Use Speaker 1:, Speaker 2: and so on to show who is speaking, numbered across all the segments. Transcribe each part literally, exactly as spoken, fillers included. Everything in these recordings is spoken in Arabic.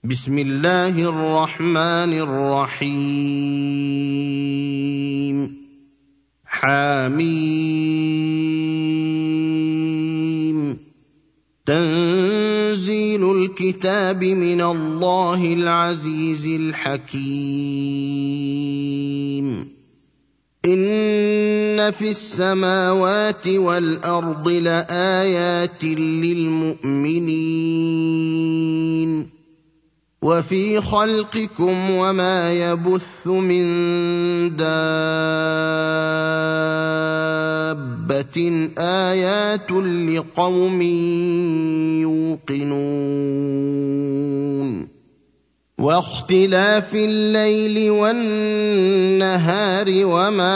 Speaker 1: بسم الله الرحمن الرحيم حميم تنزيل الكتاب من الله العزيز الحكيم إن في السماوات والأرض لآيات للمؤمنين وفي خلقكم وما يبث من دابة آيات لقوم يوقنون واختلاف الليل والنهار وما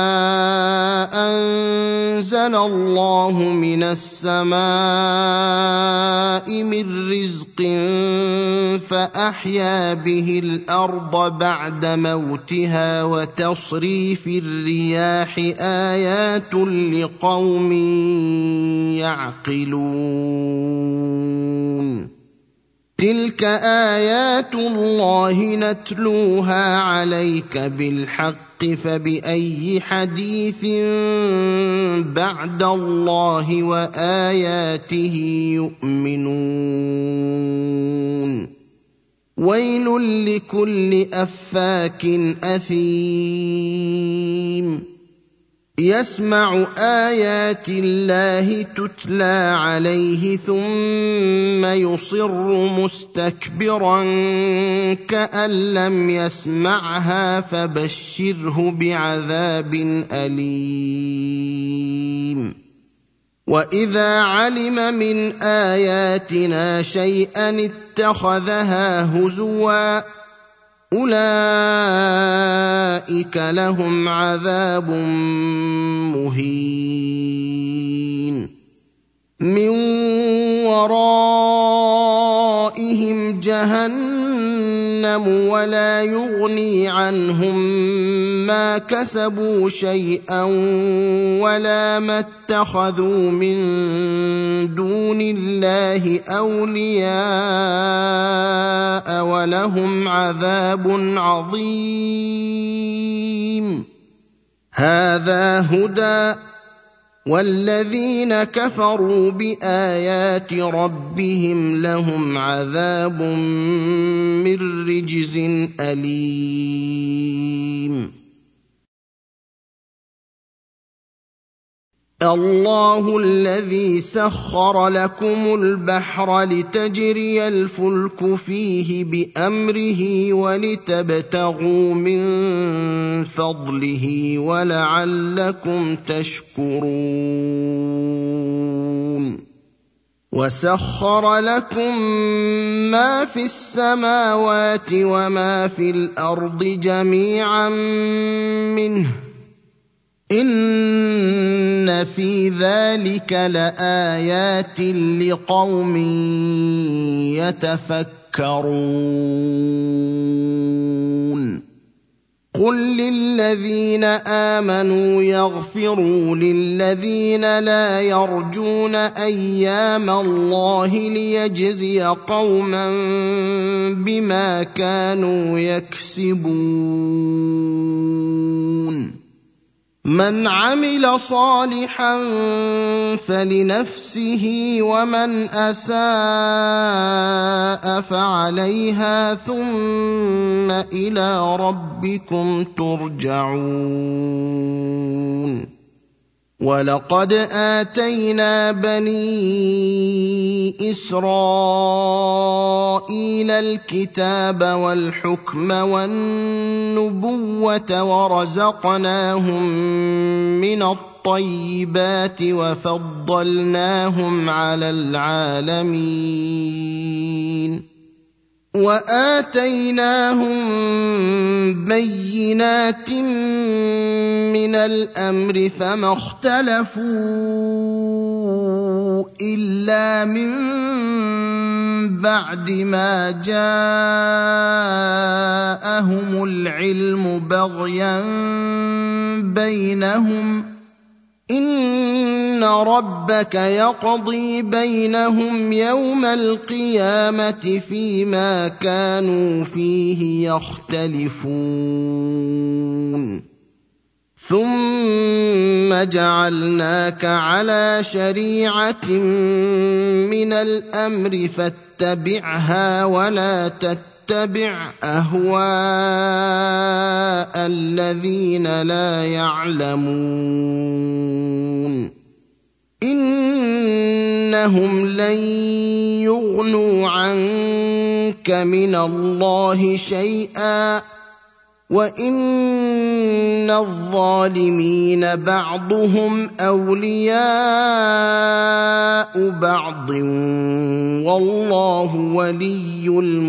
Speaker 1: أنزل الله من السماء من رزق فأحيا به الأرض بعد موتها وتصريف الرياح آيات لقوم يعقلون تلك آيات الله نتلوها عليك بالحق فبأي حديث بعد الله وآياته يؤمنون ويل لكل أفاك أثيم يسمع آيات الله تتلى عليه ثم يصر مستكبرا كأن لم يسمعها فبشره بعذاب أليم وإذا علم من آياتنا شيئا اتخذها هزوا أولئك لهم عذاب مهين من ورائهم جهنم ولا يغني عنهم ما كسبوا شيئا ولا ما اتخذوا من دون الله أولياء ولهم عذاب عظيم هذا هدى والذين كفروا بآيات ربهم لهم عذاب من رجز أليم الله الذي سخر لكم البحر لتجري الفلك فيه بأمره ولتبتغوا من فضله ولعلكم تشكرون وسخر لكم ما في السماوات وما في الأرض جميعا منه إن في ذلك لآيات لقوم يتفكرون قل للذين آمنوا يغفروا للذين لا يرجون أيام الله ليجزي قوما بما كانوا يكسبون من عمل صالحا فلنفسه ومن أساء فعليها ثم إلى ربكم ترجعون ولقد آتينا بني إسرائيل الكتاب والحكم والنبوة ورزقناهم من الطيبات وفضلناهم على العالمين وآتيناهم بينات من الأمر فما اختلفوا إلا من بعد ما جاءهم العلم بغيا بينهم إن ربك يقضي بينهم يوم القيامة فيما كانوا فيه يختلفون ثم جعلناك على شريعة من الأمر فاتبعها ولا تتبع أهواء الذين لا يعلمون إنهم لن يغنوا عنك من الله شيئا وإن الظالمين بعضهم أولياء بعض والله ولي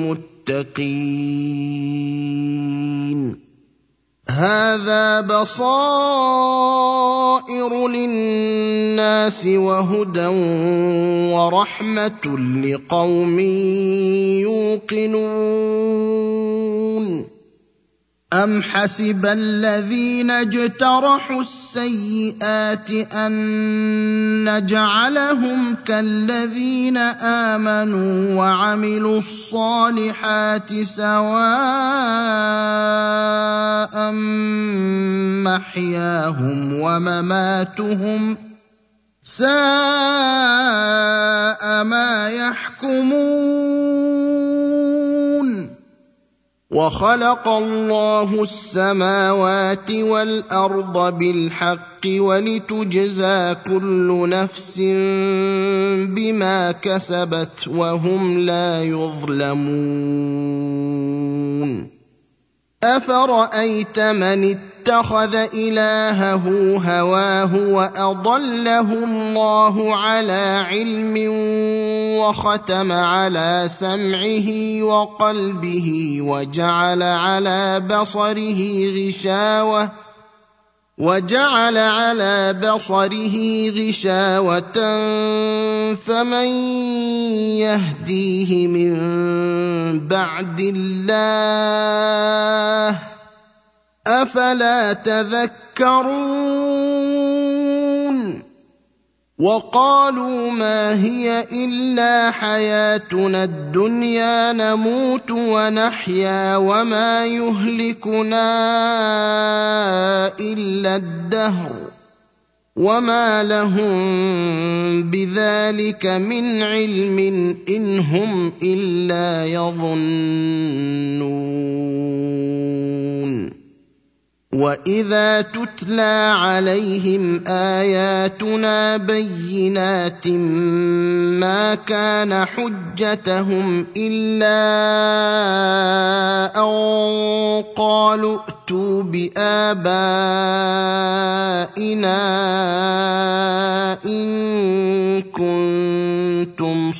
Speaker 1: المتقين هذا بصائر للناس وهدى ورحمة لقوم يوقنون أم حسب الذين اجترحوا السيئات أن نجعلهم كالذين آمنوا وعملوا الصالحات سواء محياهم ومماتهم ساء ما يحكمون وخلق الله السماوات والأرض بالحق ولتجزى كل نفس بما كسبت وهم لا يظلمون أفرأيت من اتخذ إلهه هواه وأضله الله على علم وختم على سمعه وقلبه وجعل على بصره غشاوة وجعل على بصره غشاوة فمن يهديه من بعد الله أفلا تذكرون وقالوا ما هي إلا حياتنا الدنيا نموت ونحيا وما يهلكنا إلا الدهر وما لهم بذلك من علم إن هم إلا يظنون وإذا تتلى عليهم آياتنا بينات ما كان حجتهم إلا أن قالوا ائتوا بآبائنا إن كنتم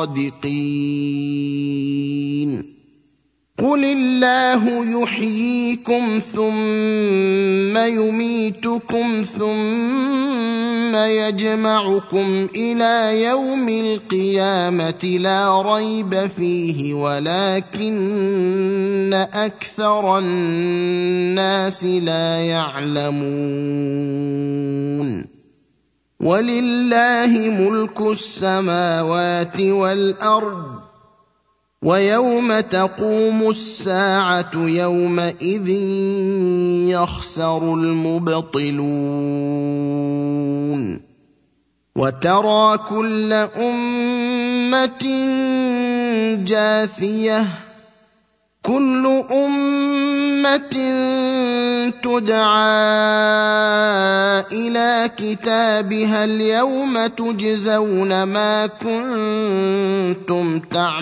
Speaker 1: صادقين قل الله يحييكم ثم يميتكم ثم يجمعكم إلى يوم القيامة لا ريب فيه ولكن أكثر الناس لا يعلمون ولله ملك السماوات والأرض ويوم تقوم الساعة يومئذ يخسر المبطلون وترى كل أمة جاثية كل أمة تدعى إلى كتابها اليوم تجزون ما كنتم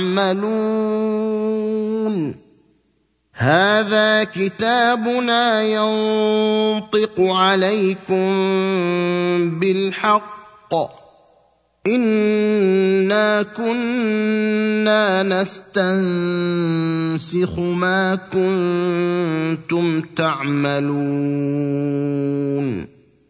Speaker 1: تعملون هذا كتابنا ينطق عليكم بالحق إنا كنا نستنسخ ما كنتم تعملون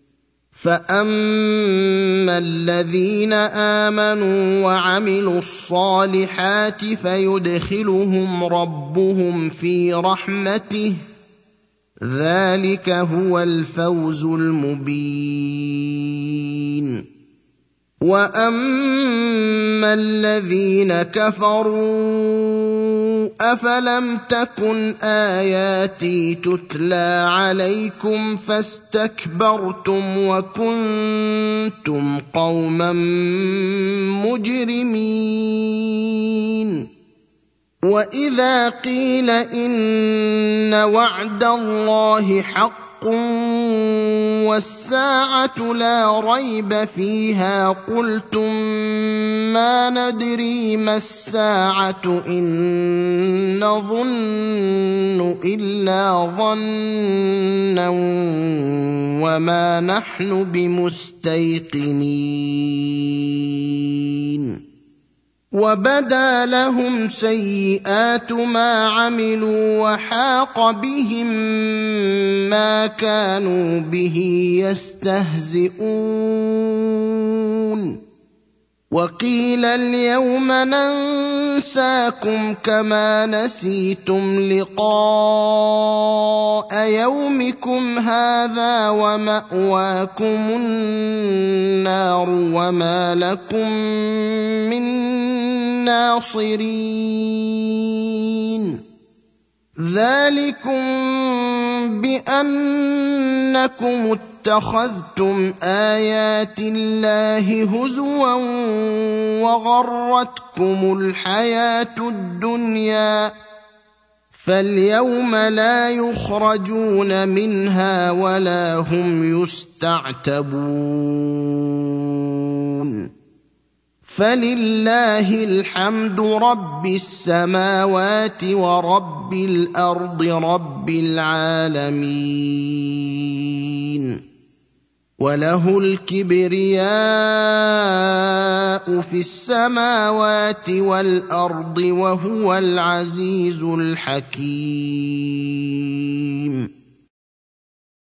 Speaker 1: فأما الذين آمنوا وعملوا الصالحات فيدخلهم ربهم في رحمته ذلك هو الفوز المبين. واما الذين كفروا افلم تكن اياتي تتلى عليكم فاستكبرتم وكنتم قوما مجرمين. واذا قيل ان وعد الله حق والساعه لا ريب فيها قلتم ما ندري ما الساعه ان نظن الا ظنا وما نحن بمستيقنين. وبدا لهم سيئات ما عملوا وحاق بهم ما كانوا به يستهزئون. وقيل اليوم ننساكم كما نسيتم لقاء يومكم هذا ومأواكم النار وما لكم من ناصرين. ذلكم بأنكم اتخذتم آيات الله هزوا وغرتكم الحياة الدنيا فاليوم لا يخرجون منها ولا هم يستعتبون. فلله الحمد رب السماوات ورب الأرض رب العالمين. وله الكبرياء في السماوات والأرض وهو العزيز الحكيم.